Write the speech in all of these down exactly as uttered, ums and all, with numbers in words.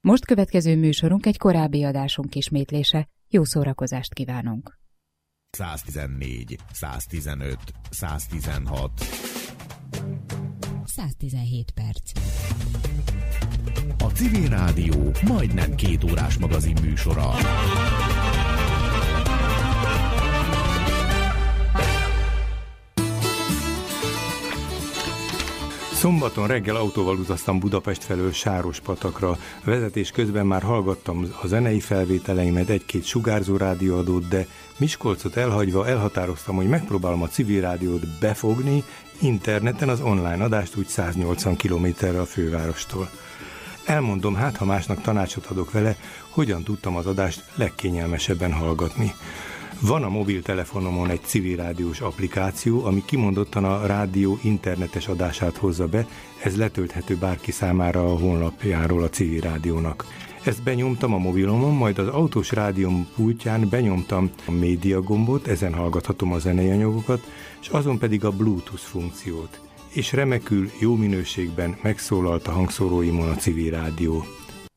Most következő műsorunk egy korábbi adásunk ismétlése. Jó szórakozást kívánunk! száztizennégy, száztizenöt, száztizenhat száztizenhét perc. A Civil Rádió majdnem két órás magazin műsora. Szombaton reggel autóval utaztam Budapest felől Sárospatakra. Vezetés közben már hallgattam a zenei felvételeimet, egy-két sugárzó rádióadót, de Miskolcot elhagyva elhatároztam, hogy megpróbálom a Civil Rádiót befogni interneten, az online adást úgy száznyolcvan kilométerre a fővárostól. Elmondom, hát ha másnak tanácsot adok vele, hogyan tudtam az adást legkényelmesebben hallgatni. Van a mobiltelefonomon egy civil rádiós applikáció, ami kimondottan a rádió internetes adását hozza be, ez letölthető bárki számára a honlapjáról a Civil Rádiónak. Ezt benyomtam a mobilomon, majd az autós rádióm pultján benyomtam a média gombot, ezen hallgathatom a zenei anyagokat, és azon pedig a Bluetooth funkciót. És remekül, jó minőségben megszólalt a hangszóróimon a Civil Rádió.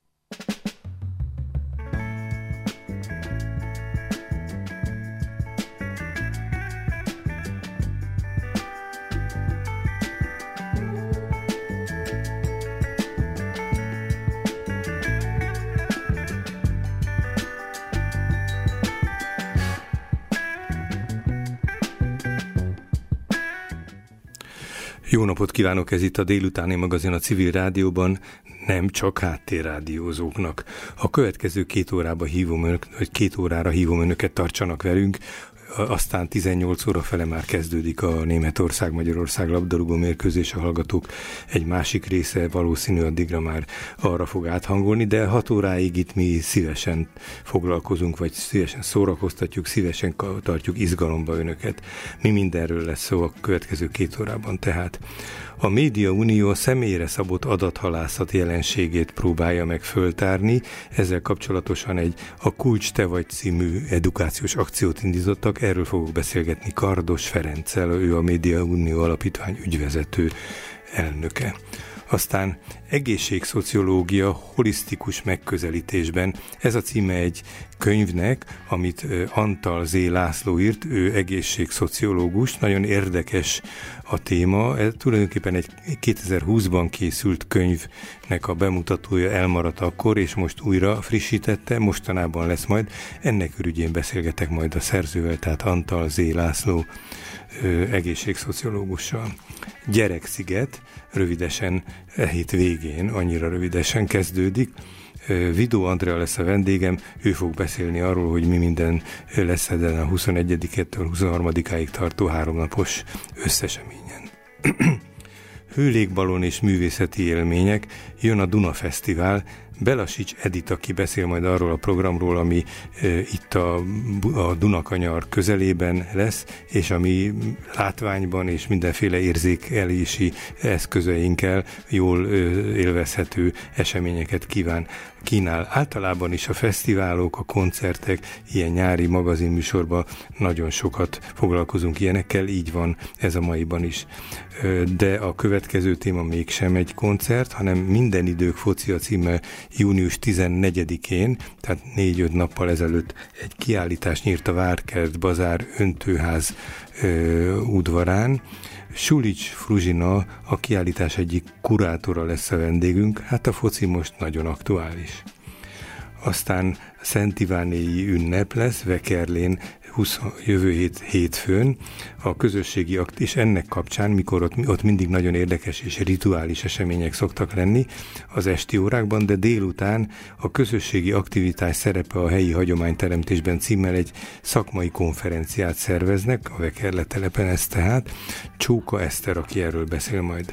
Jó napot kívánok, ez itt a délutáni magazin a Civil Rádióban, nem csak háttérrádiózóknak. A következő két órába hívom önök, vagy két órára hívom önöket, tartsanak velünk, aztán tizennyolc óra fele már kezdődik a Németország-Magyarország labdarúgó mérkőzés, a hallgatók egy másik része valószínű addigra már arra fog áthangolni, de hat óráig itt mi szívesen foglalkozunk, vagy szívesen szórakoztatjuk, szívesen tartjuk izgalomba önöket. Mi mindenről lesz szó a következő két órában tehát. A Média Unió személyre szabott adathalászat jelenségét próbálja meg föltárni, ezzel kapcsolatosan egy A Kulcs te vagy című edukációs akciót indítottak, erről fogok beszélgetni Kardos Ferenccel, ő a Média Unió Alapítvány ügyvezető elnöke. Aztán egészségszociológia holisztikus megközelítésben. Ez a címe egy könyvnek, amit Antal Z. László írt, ő egészségszociológus, nagyon érdekes a téma. Ez tulajdonképpen egy kétezer-húszban készült könyvnek a bemutatója, elmaradt akkor, és most újra frissítette, mostanában lesz majd. Ennek ürügyén beszélgetek majd a szerzővel, tehát Antal Z. László egészségszociológussal. Gyereksziget, rövidesen e hét végén, annyira rövidesen kezdődik. Vidó Andrea lesz a vendégem, ő fog beszélni arról, hogy mi minden lesz ezen a huszonegyedikétől huszonharmadikáig tartó háromnapos összeseményen. Hőlékbalon és művészeti élmények, jön a Duna Fesztivál, Belasics Edith, aki beszél majd arról a programról, ami e, itt a, a Dunakanyar közelében lesz, és ami látványban és mindenféle érzékelési eszközeinkkel jól e, élvezhető eseményeket kíván, kínál. Általában is a fesztiválok, a koncertek, ilyen nyári magazinműsorban nagyon sokat foglalkozunk ilyenekkel, így van ez a maiban is. De a következő téma mégsem egy koncert, hanem Minden idők focia címmel június tizennegyedikén, tehát négy-öt nappal ezelőtt egy kiállítást nyírt a Várkert Bazár öntőház ö, udvarán. Sulics Fruzsina, a kiállítás egyik kurátora lesz a vendégünk, hát a foci most nagyon aktuális. Aztán Szent Ivánéi ünnep lesz, Vekerlén, húsz, jövő hét hétfőn, a közösségi akt, és ennek kapcsán, mikor ott, ott mindig nagyon érdekes és rituális események szoktak lenni az esti órákban, de délután a közösségi aktivitás szerepe a helyi hagyományteremtésben címmel egy szakmai konferenciát szerveznek, a Vekerle telepen ez tehát, Csóka Eszter, aki erről beszél majd.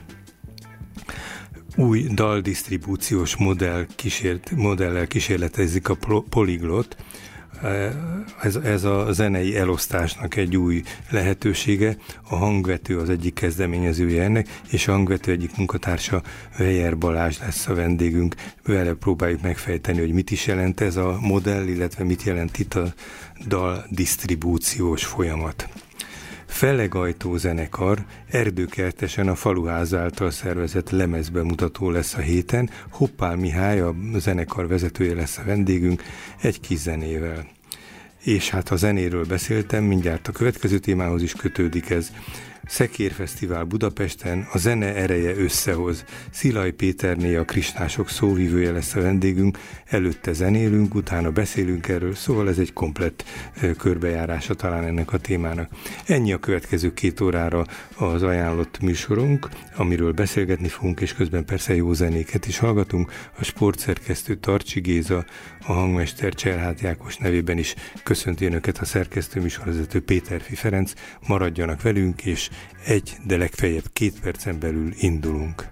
Új daldisztribúciós modell kísért, modellel kísérletezik a Polyglot. Ez, ez a zenei elosztásnak egy új lehetősége. A Hangvető az egyik kezdeményezője ennek, és a Hangvető egyik munkatársa Weyer Balázs lesz a vendégünk. Vele próbáljuk megfejteni, hogy mit is jelent ez a modell, illetve mit jelent itt a daldisztribúciós folyamat. Felegajtó zenekar Erdőkertesen a Faluház által szervezett lemezbemutató lesz a héten. Hoppál Mihály, a zenekar vezetője lesz a vendégünk, egy kis zenével. És hát ha zenéről beszéltem, mindjárt a következő témához is kötődik ez. Szekérfesztivál Budapesten, a zene ereje összehoz. Szilaj Péterné, a Krisnások szóvivője lesz a vendégünk, előtte zenélünk, utána beszélünk erről, szóval ez egy komplett körbejárása talán ennek a témának. Ennyi a következő két órára az ajánlott műsorunk, amiről beszélgetni fogunk, és közben persze jó zenéket is hallgatunk. A sportszerkesztő Tarcsi Géza, a hangmester Cserhát Jákos nevében is köszönti önöket a szerkesztő műsorvezető Péterfi Ferenc. Maradjanak velünk, és egy, de legfeljebb két percen belül indulunk.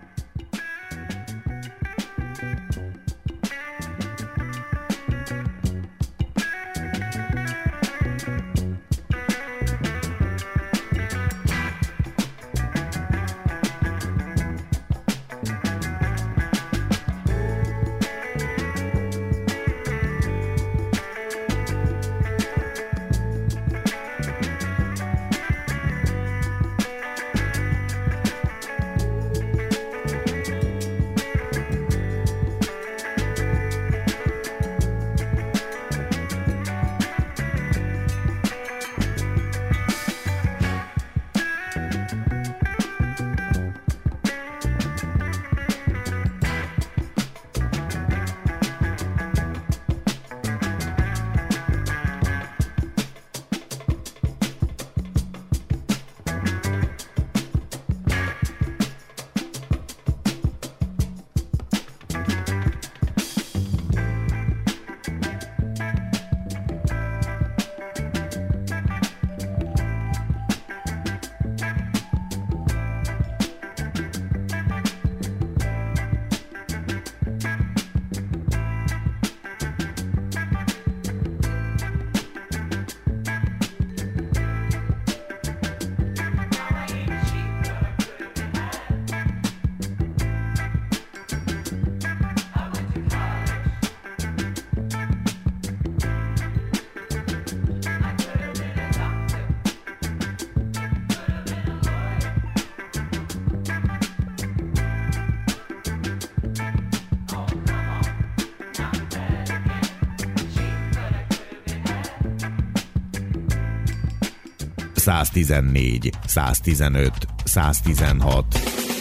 száztizennégy, száztizenöt, száztizenhat.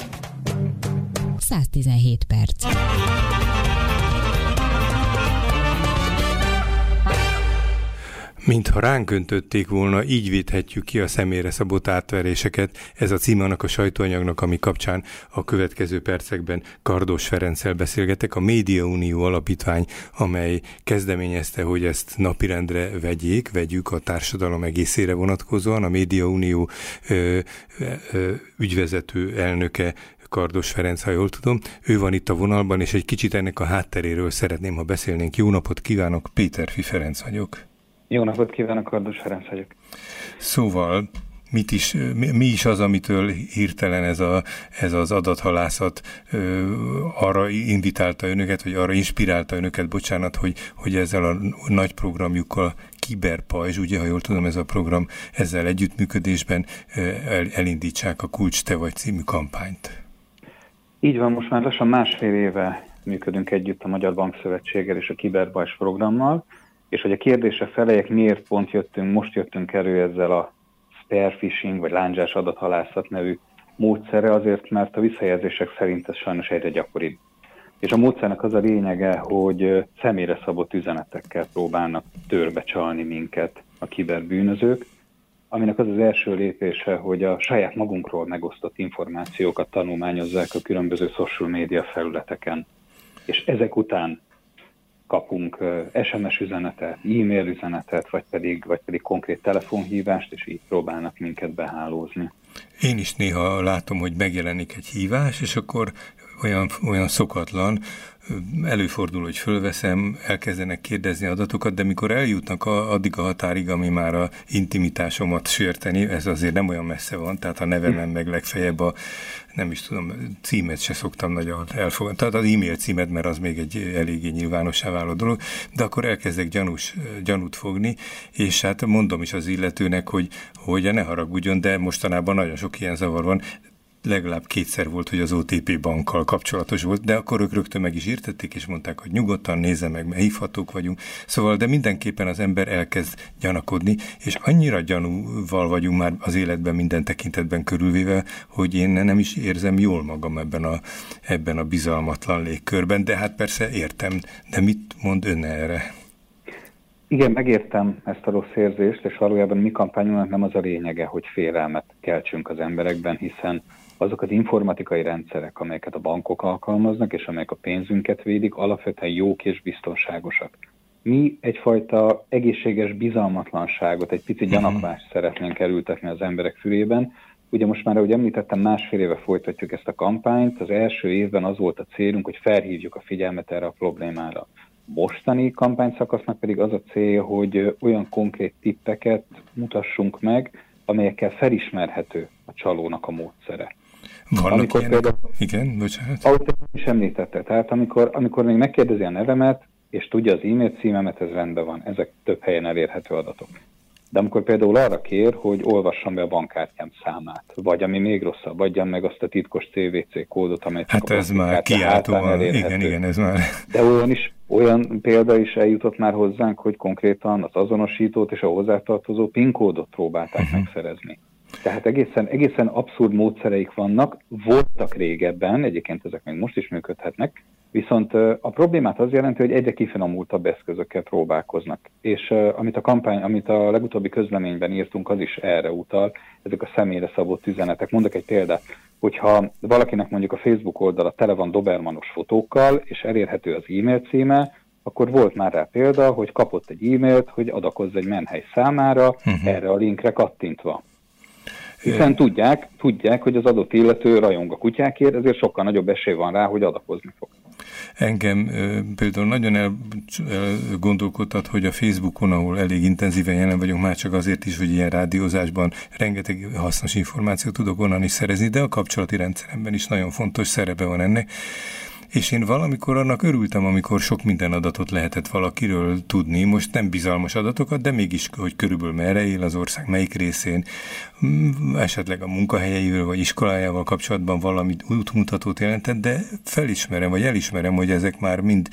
száztizenhét perc. Mintha ránk öntötték volna, így védhetjük ki a személyre szabott átveréseket. Ez a címe annak a sajtóanyagnak, ami kapcsán a következő percekben Kardos Ferenccel beszélgetek. A Média Unió Alapítvány, amely kezdeményezte, hogy ezt napirendre vegyék, vegyük a társadalom egészére vonatkozóan. A Média Unió ö, ö, ügyvezető elnöke Kardos Ferenc, ha jól tudom. Ő van itt a vonalban, és egy kicsit ennek a hátteréről szeretném, ha beszélnénk. Jó napot kívánok, Péterfi Ferenc vagyok. Jó napot kívánok, Kardos Ferenc vagyok. Szóval, mit is, mi, mi is az, amitől hirtelen ez, a, ez az adathalászat ö, arra invitálta önöket, vagy arra inspirálta önöket, bocsánat, hogy, hogy ezzel a nagy programjukkal, Kiberpajzs, ugye, ha jól tudom, ez a program, ezzel együttműködésben ö, el, elindítsák a Kulcs te vagy című kampányt. Így van, most már lassan másfél éve működünk együtt a Magyar Bankszövetséggel és a Kiberpajzs programmal, és hogy a kérdésre felejek, miért pont jöttünk, most jöttünk elő ezzel a spear phishing, vagy lándzsás adathalászat nevű módszere, azért, mert a visszajelzések szerint ez sajnos egyre gyakoribb. És a módszernek az a lényege, hogy személyre szabott üzenetekkel próbálnak törbe csalni minket a kiberbűnözők, aminek az az első lépése, hogy a saját magunkról megosztott információkat tanulmányozzák a különböző social media felületeken. És ezek után kapunk es em es üzenetet, e-mail üzenetet, vagy pedig, vagy pedig konkrét telefonhívást, és így próbálnak minket behálózni. Én is néha látom, hogy megjelenik egy hívás, és akkor olyan, olyan szokatlan. Előfordul, hogy fölveszem, elkezdenek kérdezni adatokat, de mikor eljutnak a, addig a határig, ami már a intimitásomat sérteni, ez azért nem olyan messze van, tehát a nevemen meg legfeljebb a, nem is tudom, címet se szoktam nagyon elfogadni, tehát az e-mail címet, mert az még egy eléggé nyilvánossá váló dolog, de akkor elkezdek gyanús, gyanút fogni, és hát mondom is az illetőnek, hogy, hogy ne haragudjon, de mostanában nagyon sok ilyen zavar van. Legalább kétszer volt, hogy az o té pé bankkal kapcsolatos volt, de akkor ők rögtön meg is írtették, és mondták, hogy nyugodtan nézze meg, mert hívhatók vagyunk. Szóval, de mindenképpen az ember elkezd gyanakodni, és annyira gyanúval vagyunk már az életben minden tekintetben körülvéve, hogy én nem is érzem jól magam ebben a, ebben a bizalmatlan légkörben, de hát persze értem, de mit mond ön erre? Igen, megértem ezt a rossz érzést, és valójában mi kampányunknak nem az a lényege, hogy félelmet keltsünk az emberekben, hiszen azok az informatikai rendszerek, amelyeket a bankok alkalmaznak, és amelyek a pénzünket védik, alapvetően jók és biztonságosak. Mi egyfajta egészséges bizalmatlanságot, egy pici gyanakvást szeretnénk elültetni az emberek fülében. Ugye most már, ahogy említettem, másfél éve folytatjuk ezt a kampányt. Az első évben az volt a célunk, hogy felhívjuk a figyelmet erre a problémára. Mostani kampányszakasznak pedig az a cél, hogy olyan konkrét tippeket mutassunk meg, amelyekkel felismerhető a csalónak a módszere. Vannak amikor ilyenek? Például, igen, bocsánat. Ahogy is említette, tehát amikor, amikor még megkérdezi a nevemet, és tudja az e-mail címemet, ez rendben van, ezek több helyen elérhető adatok. De amikor például arra kér, hogy olvassam be a bankkártyám számát, vagy ami még rosszabb, adjam meg azt a titkos cé vé cé kódot, amely csak hát ez már kiáltóan, igen, igen, ez már... De olyan is, olyan példa is eljutott már hozzánk, hogy konkrétan az azonosítót és a hozzátartozó PIN kódot próbálták uh-huh. megszerezni. Tehát egészen, egészen abszurd módszereik vannak, voltak régebben, egyébként ezek még most is működhetnek, viszont a problémát az jelenti, hogy egyre kifinomultabb eszközökkel próbálkoznak. És amit a kampány, amit a legutóbbi közleményben írtunk, az is erre utal, ezek a személyre szabott üzenetek. Mondok egy példát, hogyha valakinek mondjuk a Facebook oldala tele van dobermanos fotókkal, és elérhető az e-mail címe, akkor volt már rá példa, hogy kapott egy e-mailt, hogy adakozz egy menhely számára, uh-huh. erre a linkre kattintva. Hiszen tudják, tudják, hogy az adott illető rajong a kutyákért, ezért sokkal nagyobb esély van rá, hogy adakozni fog. Engem például nagyon elgondolkodtat, hogy a Facebookon, ahol elég intenzíven jelen vagyunk, már csak azért is, hogy ilyen rádiózásban rengeteg hasznos információt tudok onnan is szerezni, de a kapcsolati rendszeremben is nagyon fontos szerepe van ennek. És én valamikor annak örültem, amikor sok minden adatot lehetett valakiről tudni, most nem bizalmas adatokat, de mégis, hogy körülbelül merre él az ország, melyik részén, esetleg a munkahelyeivel vagy iskolájával kapcsolatban valami útmutatót jelentett, de felismerem, vagy elismerem, hogy ezek már mind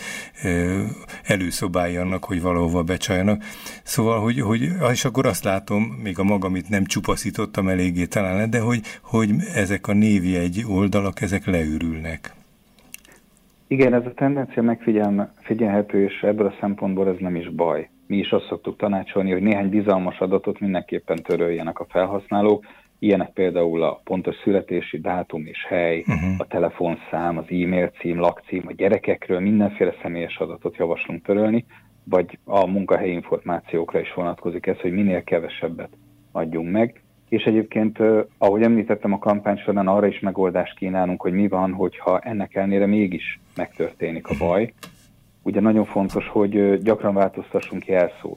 előszobái annak, hogy valahova becsaljanak. Szóval, hogy, hogy és akkor azt látom, még a magamit nem csupaszítottam eléggé talán, de hogy, hogy ezek a névjegy oldalak, ezek leürülnek. Igen, ez a tendencia megfigyelhető, és ebből a szempontból ez nem is baj. Mi is azt szoktuk tanácsolni, hogy néhány bizalmas adatot mindenképpen töröljenek a felhasználók. Ilyenek például a pontos születési dátum és hely, uh-huh. a telefonszám, az e-mail cím, lakcím, a gyerekekről mindenféle személyes adatot javaslunk törölni, vagy a munkahelyi információkra is vonatkozik ez, hogy minél kevesebbet adjunk meg. És egyébként, ahogy említettem, a kampány során arra is megoldást kínálunk, hogy mi van, hogyha ennek ellenére mégis megtörténik a baj. Ugye nagyon fontos, hogy gyakran változtassunk jelszót.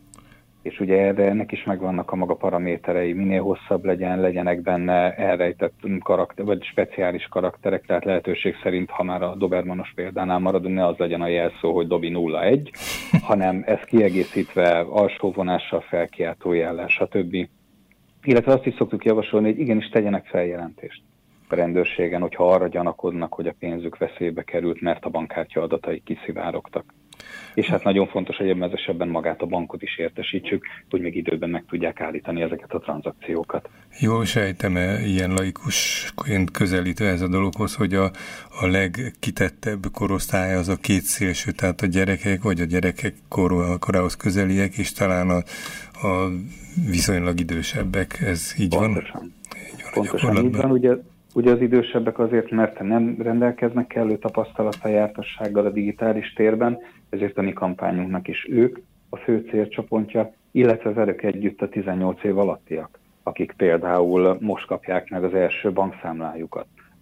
És ugye erre ennek is megvannak a maga paraméterei, minél hosszabb legyen, legyenek benne elrejtett karakter, vagy speciális karakterek, tehát lehetőség szerint, ha már a dobermanos példánál maradunk, ne az legyen a jelszó, hogy dobi nulla egy, hanem ez kiegészítve alsóvonással, felkiáltó jellel, stb. Illetve azt is szoktuk javasolni, hogy igenis tegyenek feljelentést a rendőrségen, hogyha arra gyanakodnak, hogy a pénzük veszélybe került, mert a bankkártya adatai kiszivárogtak. És hát nagyon fontos, hogy ebben az esetben magát a bankot is értesítsük, hogy még időben meg tudják állítani ezeket a tranzakciókat. Jól sejtem-e ilyen laikusként közelítve ez a dologhoz, hogy a, a legkitettebb korosztály az a két szélső, tehát a gyerekek vagy a gyerekek kor, korához közeliek, és talán a, a viszonylag idősebbek, ez így Pontosan. van? Így van. Pontosan így van, ugye, ugye az idősebbek azért, mert nem rendelkeznek kellő tapasztalattal, jártassággal a digitális térben, ezért a mi kampányunknak is ők a fő célcsopontja, illetve velük együtt a tizennyolc év alattiak, akik például most kapják meg az első bankszámlájukat,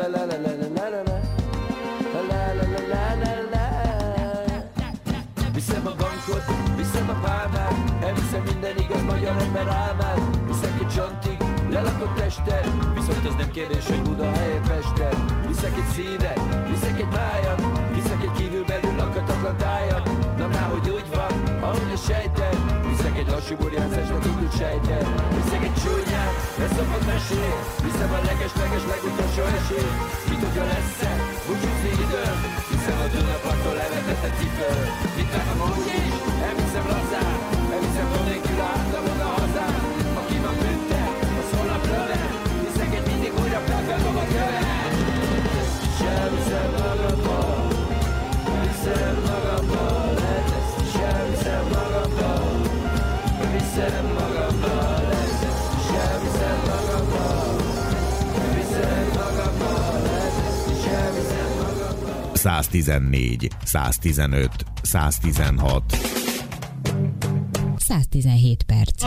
la la la la la la la la la la la la la. Viszem a bankot, viszem a pálmát, elviszem minden igaz magyar ember álmát. Viszek egy csantig, lelakott testet, viszont az nem kérdés, hogy Buda helyett Pesten. Viszek egy szívet, viszek egy májat, viszek egy kívülbelül lakhatatlan tájat. Na már, hogy úgy van, ahogy a sejted. Viszek egy lassú burjánzásnak indult sejted. Viszek egy csúnyát, leszokott mesél. Viszem a leges-leges legutolsó esély. Mit tudja lesz-e, búcsúzni időm. Viszem a Dunaparttól levetetett cipő. Mit vágom úgy is, elviszem lazán. Elviszem nélkül átlamon a hazán. Aki ma bünte, az holnap löve. Viszek egy mindig újra felfeldom a köve. Elviszem magamba, viszem magamba. Ezt is elviszem magamba, viszem magamba. Ezt is elviszem magamba, viszem magamba. Ezt is elviszem magamba. száz tizennégy, száz tizenöt, száz tizenhat. száz tizenhét perc.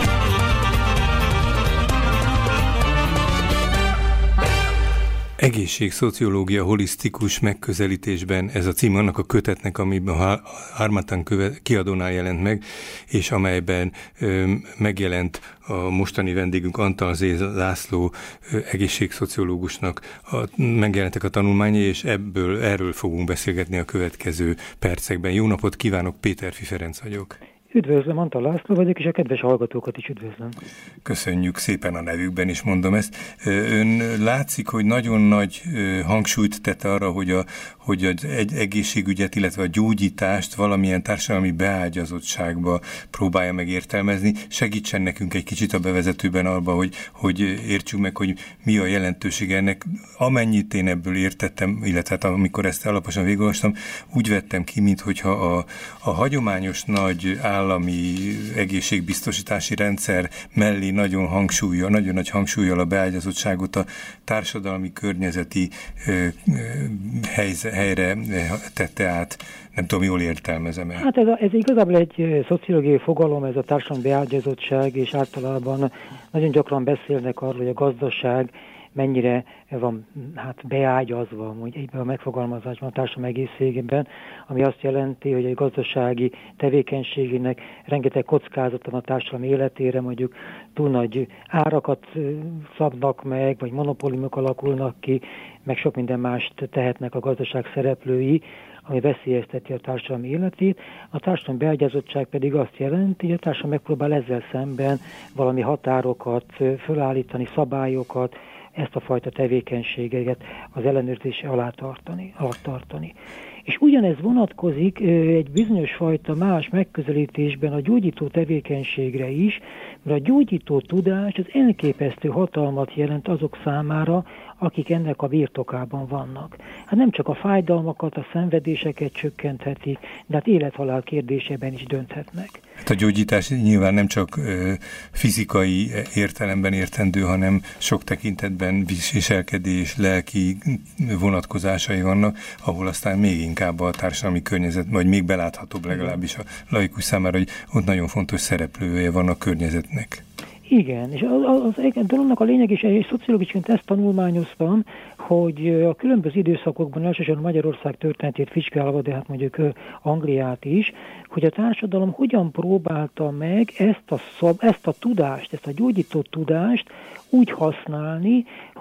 Egészségszociológia holisztikus megközelítésben, ez a cím annak a kötetnek, amiben a Harmattan kiadónál jelent meg, és amelyben ö, megjelent a mostani vendégünk Antal Zé. László ö, egészségszociológusnak a, megjelentek a tanulmányai, és ebből, erről fogunk beszélgetni a következő percekben. Jó napot kívánok, Péterfi Ferenc vagyok. Üdvözlöm, Antal László vagyok, és a kedves hallgatókat is üdvözlöm. Köszönjük szépen a nevükben is, mondom ezt. Ön látszik, hogy nagyon nagy hangsúlyt tett arra, hogy, a, hogy az egészségügyet, illetve a gyógyítást valamilyen társadalmi beágyazottságba próbálja meg értelmezni. Segítsen nekünk egy kicsit a bevezetőben abba, hogy, hogy értsük meg, hogy mi a jelentősége ennek. Amennyit én ebből értettem, illetve hát amikor ezt alaposan végigolvastam, úgy vettem ki, minthogyha a, a hagyományos nagy állami egészségbiztosítási rendszer mellé nagyon hangsúlya, nagyon nagy hangsúllyal a beágyazottságot a társadalmi környezeti ö, ö, helyze, helyre tette át. Nem tudom, jól értelmezem el. Hát ez, a, ez igazából egy szociológiai fogalom, ez a társadalmi beágyazottság, és általában nagyon gyakran beszélnek arról, hogy a gazdaság mennyire van hát beágyazva, mondjuk egyben a megfogalmazásban, a társadalom egészségében, ami azt jelenti, hogy egy gazdasági tevékenységének rengeteg kockázata van a társadalom életére, mondjuk túl nagy árakat szabnak meg, vagy monopóliumok alakulnak ki, meg sok minden mást tehetnek a gazdaság szereplői, ami veszélyezteti a társadalmi életét. A társadalmi beágyazottság pedig azt jelenti, hogy a társadalom megpróbál ezzel szemben valami határokat fölállítani, szabályokat, ezt a fajta tevékenységet az ellenőrzése alá tartani, alá tartani. És ugyanez vonatkozik egy bizonyos fajta más megközelítésben a gyógyító tevékenységre is, mert a gyógyító tudás az elképesztő hatalmat jelent azok számára, akik ennek a birtokában vannak. Hát nem csak a fájdalmakat, a szenvedéseket csökkenthetik, de hát élethalál kérdésében is dönthetnek. Hát a gyógyítás nyilván nem csak ö, fizikai értelemben értendő, hanem sok tekintetben viselkedés, lelki vonatkozásai vannak, ahol aztán még inkább a társadalmi környezet, vagy még beláthatóbb legalábbis a laikus számára, hogy ott nagyon fontos szereplője van a környezetnek. Igen, és az, az, az dolognak a lényeg is, és szociológusként ezt tanulmányoztam, hogy a különböző időszakokban, elsősorban Magyarország történetét vizsgálva, de hát mondjuk Angliát is, hogy a társadalom hogyan próbálta meg ezt a, szab, ezt a tudást, ezt a gyógyító tudást úgy használni,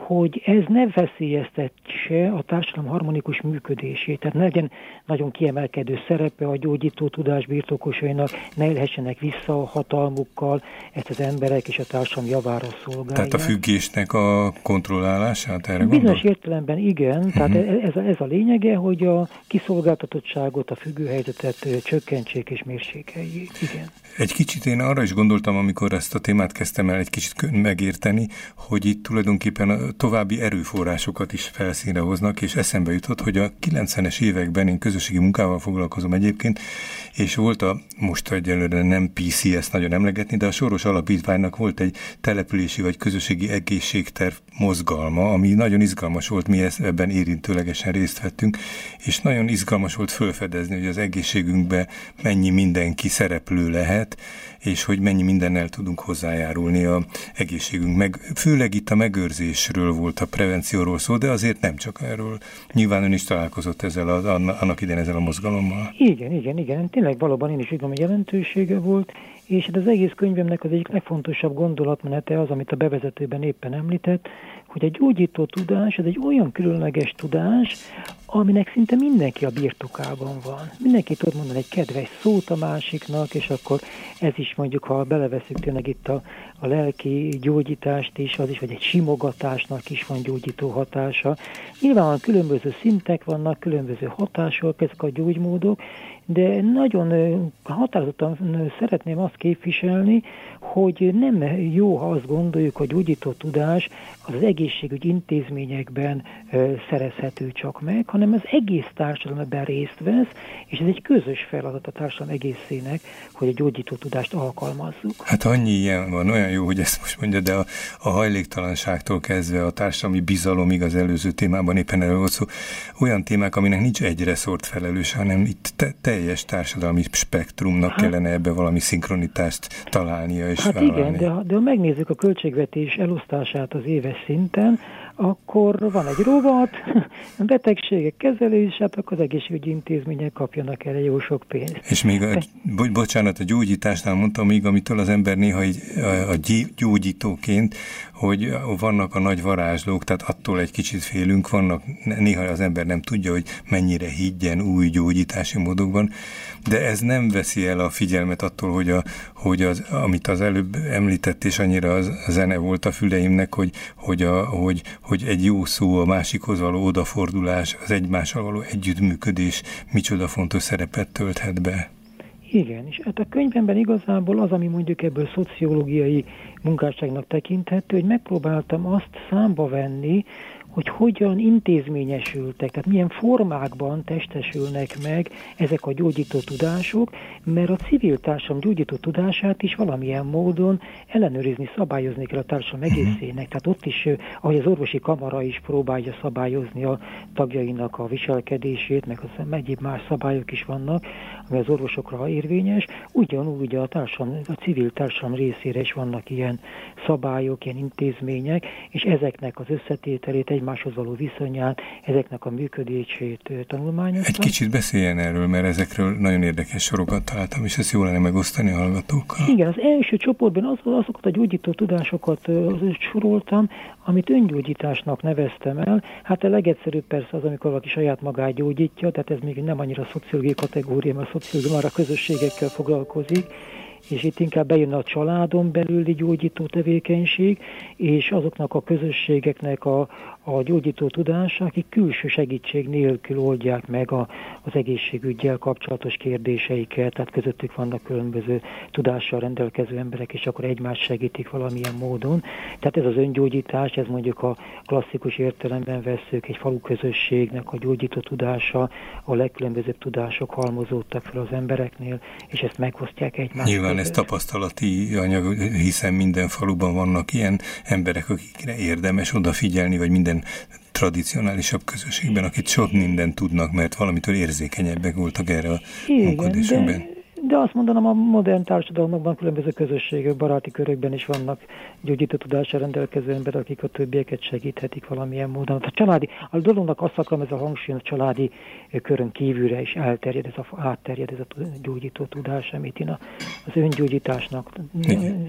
hogy ez ne veszélyeztetse a társadalom harmonikus működését. Tehát ne legyen nagyon kiemelkedő szerepe a gyógyító tudás birtokosainak, ne élhessenek vissza a hatalmukkal, ezt az emberek és a társadalom javára szolgálják. Tehát a függésnek a kontrollálását erre gondol? Bizonyos gondol? értelemben igen, uh-huh. tehát ez a, ez a lényege, hogy a kiszolgáltatottságot, a függőhelyzetet csökkentsék és mérsékeljék. Igen. Egy kicsit én arra is gondoltam, amikor ezt a témát kezdtem el egy kicsit megérteni, hogy itt tulajdonképpen a további erőforrásokat is felszínre hoznak, és eszembe jutott, hogy a kilencvenes években én közösségi munkával foglalkozom egyébként, és volt a, most egyelőre nem pé cé, ezt nagyon emlegetni, de a Soros Alapítványnak volt egy települési vagy közösségi egészségterv mozgalma, ami nagyon izgalmas volt, mi ebben érintőlegesen részt vettünk, és nagyon izgalmas volt felfedezni, hogy az egészségünkben mennyi mindenki szereplő lehet, és hogy mennyi mindennel tudunk hozzájárulni a egészségünk. Meg, főleg itt a megőrzésről volt, a prevencióról szó, de azért nem csak erről. Nyilván ön is találkozott ezzel a, annak idején ezzel a mozgalommal. Igen, igen, igen. Tényleg valóban én is úgy gondolom, hogy jelentősége volt, és hát az egész könyvemnek az egyik legfontosabb gondolatmenete az, amit a bevezetőben éppen említett, hogy a gyógyító tudás, ez egy olyan különleges tudás, aminek szinte mindenki a birtokában van. Mindenki tud mondani egy kedves szót a másiknak, és akkor ez is mondjuk, ha beleveszünk tényleg itt a, a lelki gyógyítást is, az is, vagy egy simogatásnak is van gyógyító hatása. Nyilván különböző szintek vannak, különböző hatások ezek a gyógymódok, de nagyon határozottan szeretném azt képviselni, hogy nem jó, ha azt gondoljuk, hogy gyógyító tudás az, az egészségügyi intézményekben ö, szerezhető csak meg, hanem az egész társadalom ebben részt vesz, és ez egy közös feladat a társadalom egészének, hogy a gyógyító tudást alkalmazzuk. Hát annyi ilyen van, olyan jó, hogy ezt most mondja, de a, a hajléktalanságtól kezdve a társadalmi bizalomig, az előző témában éppen erről volt szó, olyan témák, aminek nincs egy reszort felelős, hanem itt te, teljes társadalmi spektrumnak hát, kellene ebbe valami szinkronitást találnia és hát vállalni. Igen, de ha, de ha megnézzük a költségvetés elosztását az éves szinten, akkor van egy rovat, a betegségek kezelését, akkor az egészségügyi intézmények kapjanak erre jó sok pénzt. És még a, bo- bocsánat, a gyógyításnál mondtam még, amitől az ember néha így, a, a gyógyítóként, hogy vannak a nagy varázslók, tehát attól egy kicsit félünk, vannak, néha az ember nem tudja, hogy mennyire higgyen új gyógyítási módokban, de ez nem veszi el a figyelmet attól, hogy, a, hogy az, amit az előbb említett, és annyira az, a zene volt a füleimnek, hogy, hogy, a, hogy, hogy egy jó szó, a másikhoz való odafordulás, az egymással való együttműködés micsoda fontos szerepet tölthet be. Igen, és hát a könyvemben igazából az, ami mondjuk ebből szociológiai munkásságnak tekinthető, hogy megpróbáltam azt számba venni, hogy hogyan intézményesültek, tehát milyen formákban testesülnek meg ezek a gyógyító tudások, mert a civil társadalom gyógyító tudását is valamilyen módon ellenőrizni, szabályozni kell a társadalom egészének. Tehát ott is, ahogy az orvosi kamara is próbálja szabályozni a tagjainak a viselkedését, meg az egyéb más szabályok is vannak, ami az orvosokra érvényes, ugyanúgy a, társadalom, a civil társadalom részére is vannak ilyen szabályok, ilyen intézmények, és ezeknek az összetételét, egymáshoz való viszonyát, ezeknek a működését tanulmányoztam. Egy kicsit beszéljen erről, mert ezekről nagyon érdekes sorokat találtam, és ezt jó lenne megosztani a hallgatókkal. Igen, az első csoportban az, azokat a gyógyító tudásokat az soroltam, amit öngyógyításnak neveztem el. Hát a legegyszerűbb persze az, amikor valaki saját magát gyógyítja, tehát ez még nem annyira szociológiai kategória, mert a szociológia már a közösségekkel foglalkozik, és itt inkább bejön a családon belüli gyógyító tevékenység, és azoknak a közösségeknek a, a gyógyító tudása, akik külső segítség nélkül oldják meg a, az egészségüggyel kapcsolatos kérdéseiket, tehát közöttük vannak különböző tudással rendelkező emberek, és akkor egymást segítik valamilyen módon. Tehát ez az öngyógyítás, ez mondjuk a klasszikus értelemben vesszük egy falu közösségnek a gyógyító tudása, a legkülönbözőbb tudások halmozódtak fel az embereknél, és ezt megosztják egymást. Nyilván ez tapasztalati anyag, hiszen minden faluban vannak ilyen emberek, akikre érdemes odafigyelni, vagy minden tradicionálisabb közösségben, akik sok mindent tudnak, mert valamitől érzékenyebbek voltak erre a munkodásokban. De azt mondanám, a modern társadalmakban, különböző közösségek, baráti körökben is vannak gyógyító tudással rendelkező emberek, akik a többieket segíthetik valamilyen módon. A családi, a dolognak azt akarom, ez a hangsúly, a családi körön kívülre is elterjed, ez a, átterjed ez a gyógyító tudás, amit én az öngyógyításnak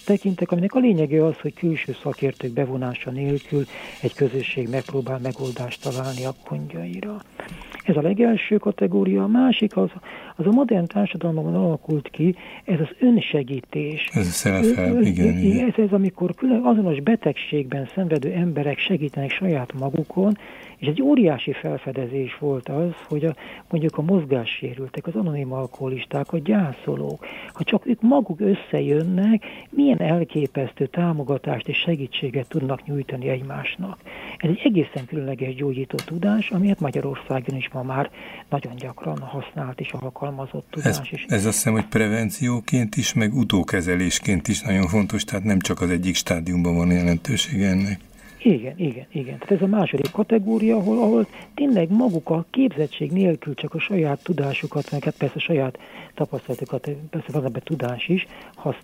tekintek, aminek a lényege az, hogy külső szakértők bevonása nélkül egy közösség megpróbál megoldást találni a gondjaira. Ez a legelső kategória, a másik az, az a modern társadalomban alakult ki, ez az önsegítés. Ez a self-help, igen, igen. Ez, ez amikor külön azonos betegségben szenvedő emberek segítenek saját magukon, és egy óriási felfedezés volt az, hogy a, mondjuk a mozgássérültek, az anonim alkoholisták, a gyászolók, ha csak ők maguk összejönnek, milyen elképesztő támogatást és segítséget tudnak nyújtani egymásnak. Ez egy egészen különleges gyógyító tudás, amit Magyarországon is ma már nagyon gyakran használt és alkalmazott tudás ez, is. Ez azt hiszem, hogy prevencióként is, meg utókezelésként is nagyon fontos, tehát nem csak az egyik stádiumban van jelentősége ennek. Igen, igen, igen. Tehát ez a második kategória, ahol, ahol tényleg maguk a képzettség nélkül csak a saját tudásukat, meg hát persze a saját tapasztalatokat, persze van ebben tudás is,